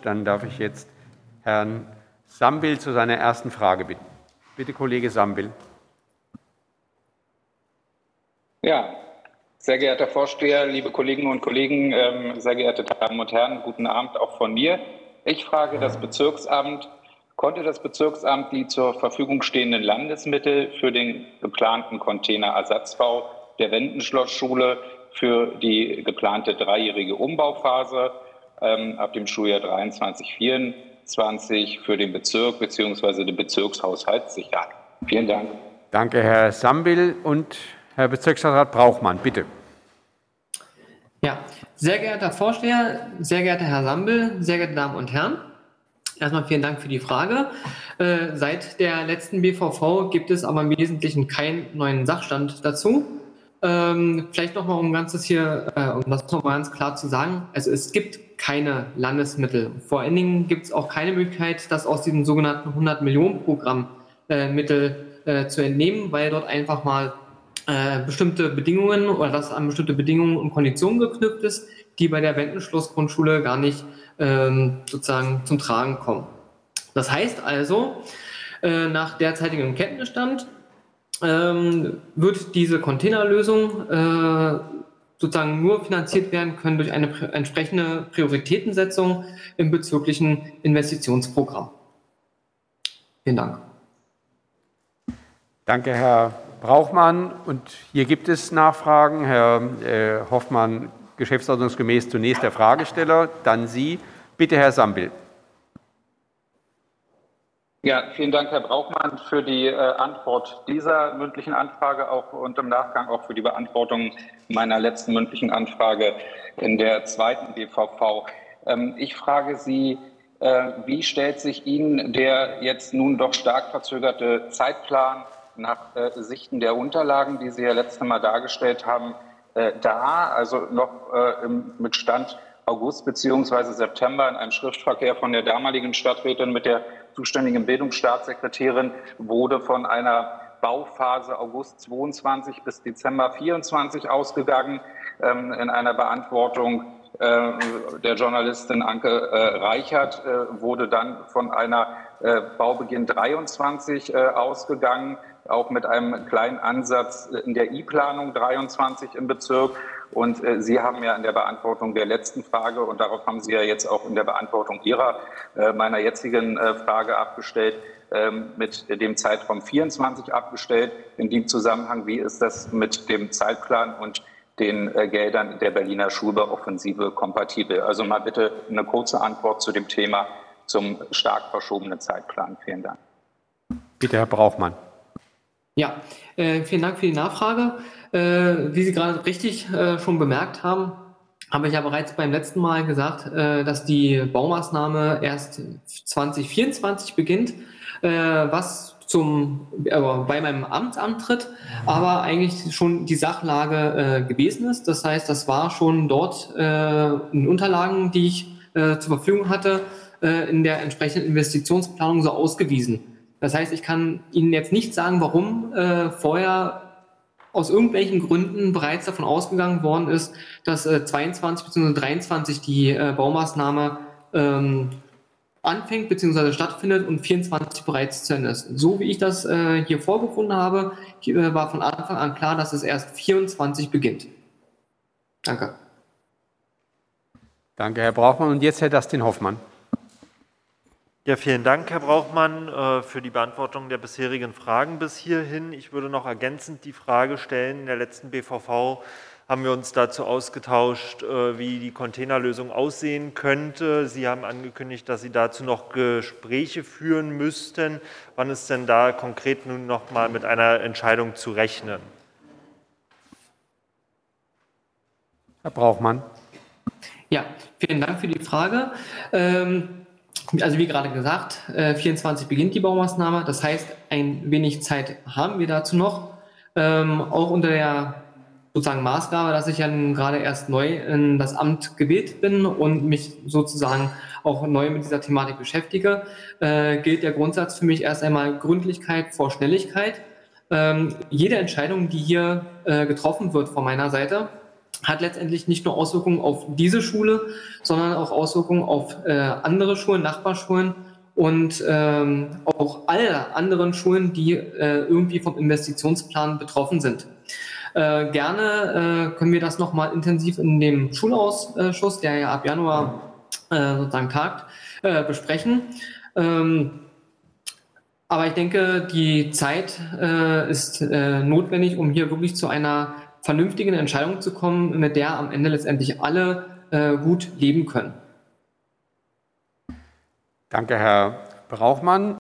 dann darf ich jetzt Herrn Sambil zu seiner ersten Frage bitten. Bitte, Kollege Sambil. Ja, sehr geehrter Herr Vorsteher, liebe Kolleginnen und Kollegen, sehr geehrte Damen und Herren, guten Abend auch von mir. Ich frage das Bezirksamt, konnte das Bezirksamt die zur Verfügung stehenden Landesmittel für den geplanten Containerersatzbau der Wendenschlossschule für die geplante dreijährige Umbauphase ab dem Schuljahr 23/24 für den Bezirk bzw. den Bezirkshaushalt sichern? Vielen Dank. Danke, Herr Sambil. Und Herr Bezirksstadtrat Brauchmann, bitte. Ja, sehr geehrter Vorsteher, sehr geehrter Herr Sambil, sehr geehrte Damen und Herren, erstmal vielen Dank für die Frage. Seit der letzten BVV gibt es aber im Wesentlichen keinen neuen Sachstand dazu. Vielleicht nochmal, um das nochmal ganz klar zu sagen, also es gibt keine Landesmittel. Vor allen Dingen gibt es auch keine Möglichkeit, das aus diesem sogenannten 100-Millionen-Programm Mittel zu entnehmen, weil dort einfach mal bestimmte Bedingungen oder das an bestimmte Bedingungen und Konditionen geknüpft ist, die bei der Wendenschloss-Grundschule gar nicht sozusagen zum Tragen kommen. Das heißt also, nach derzeitigem Kenntnisstand wird diese Containerlösung sozusagen nur finanziert werden können durch eine entsprechende Prioritätensetzung im bezirklichen Investitionsprogramm. Vielen Dank. Danke, Herr Brauchmann. Und hier gibt es Nachfragen. Herr Hoffmann, geschäftsordnungsgemäß zunächst der Fragesteller, dann Sie. Bitte, Herr Sambil. Ja, vielen Dank, Herr Brauchmann, für die Antwort dieser mündlichen Anfrage auch und im Nachgang auch für die Beantwortung meiner letzten mündlichen Anfrage in der zweiten BVV. Ich frage Sie, wie stellt sich Ihnen der jetzt nun doch stark verzögerte Zeitplan nach Sichten der Unterlagen, die Sie ja letztes Mal dargestellt haben, dar? Also noch mit Stand August bzw. September in einem Schriftverkehr von der damaligen Stadträtin mit der zuständigen Bildungsstaatssekretärin wurde von einer Bauphase August 22 bis Dezember 24 ausgegangen. In einer Beantwortung der Journalistin Anke Reichert wurde dann von einer Baubeginn 23 ausgegangen, auch mit einem kleinen Ansatz in der I-Planung 23 im Bezirk. Und Sie haben ja in der Beantwortung der letzten Frage, und darauf haben Sie ja jetzt auch in der Beantwortung meiner jetzigen Frage abgestellt, mit dem Zeitraum 24 abgestellt. In dem Zusammenhang, wie ist das mit dem Zeitplan und den Geldern der Berliner Schulbauoffensive kompatibel? Also mal bitte eine kurze Antwort zu dem Thema, zum stark verschobenen Zeitplan. Vielen Dank. Bitte, Herr Brauchmann. Ja, vielen Dank für die Nachfrage. Wie Sie gerade richtig schon bemerkt haben, habe ich ja bereits beim letzten Mal gesagt, dass die Baumaßnahme erst 2024 beginnt, was bei meinem Amtsantritt aber eigentlich schon die Sachlage gewesen ist. Das heißt, das war schon dort in Unterlagen, die ich zur Verfügung hatte, in der entsprechenden Investitionsplanung so ausgewiesen. Das heißt, ich kann Ihnen jetzt nicht sagen, warum vorher aus irgendwelchen Gründen bereits davon ausgegangen worden ist, dass 22 bzw. 23 die Baumaßnahme anfängt bzw. stattfindet und 24 bereits zu Ende ist. So wie ich das hier vorgefunden habe, war von Anfang an klar, dass es erst 24 beginnt. Danke. Danke, Herr Brauchmann. Und jetzt Herr Dustin Hoffmann. Ja, vielen Dank, Herr Brauchmann, für die Beantwortung der bisherigen Fragen bis hierhin. Ich würde noch ergänzend die Frage stellen, in der letzten BVV haben wir uns dazu ausgetauscht, wie die Containerlösung aussehen könnte. Sie haben angekündigt, dass Sie dazu noch Gespräche führen müssten. Wann ist denn da konkret nun noch mal mit einer Entscheidung zu rechnen? Herr Brauchmann. Ja, vielen Dank für die Frage. Also wie gerade gesagt, 24 beginnt die Baumaßnahme. Das heißt, ein wenig Zeit haben wir dazu noch. Auch unter der sozusagen Maßgabe, dass ich ja nun gerade erst neu in das Amt gewählt bin und mich sozusagen auch neu mit dieser Thematik beschäftige, gilt der Grundsatz für mich erst einmal Gründlichkeit vor Schnelligkeit. Jede Entscheidung, die hier getroffen wird von meiner Seite, hat letztendlich nicht nur Auswirkungen auf diese Schule, sondern auch Auswirkungen auf andere Schulen, Nachbarschulen und auch alle anderen Schulen, die irgendwie vom Investitionsplan betroffen sind. Gerne können wir das nochmal intensiv in dem Schulausschuss, der ja ab Januar sozusagen tagt, besprechen. Aber ich denke, die Zeit ist notwendig, um hier wirklich zu einer vernünftigen Entscheidung zu kommen, mit der am Ende letztendlich alle gut leben können. Danke, Herr Brauchmann.